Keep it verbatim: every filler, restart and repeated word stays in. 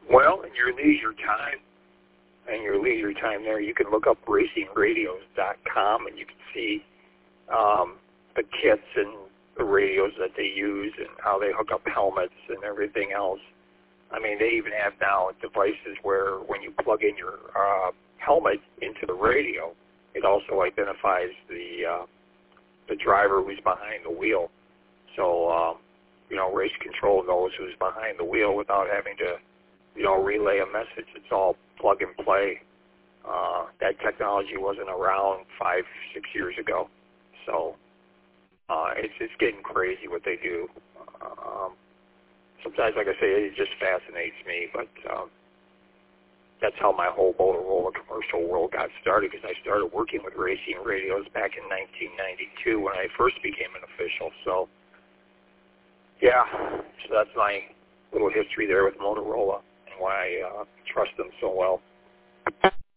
Well, in your leisure time, in your leisure time there, you can look up racing radios dot com and you can see um, the kits and the radios that they use and how they hook up helmets and everything else. I mean, they even have now devices where when you plug in your uh, helmet into the radio, it also identifies the uh, the driver who's behind the wheel. So, um, you know, race control knows who's behind the wheel without having to, you know, relay a message. It's all plug and play. Uh, that technology wasn't around five, six years ago. So uh, it's it's getting crazy what they do. Um, sometimes, like I say, it just fascinates me, but um, that's how my whole Motorola commercial world got started, because I started working with racing radios back in nineteen ninety-two when I first became an official. So, yeah, so that's my little history there with Motorola and why I uh, trust them so well.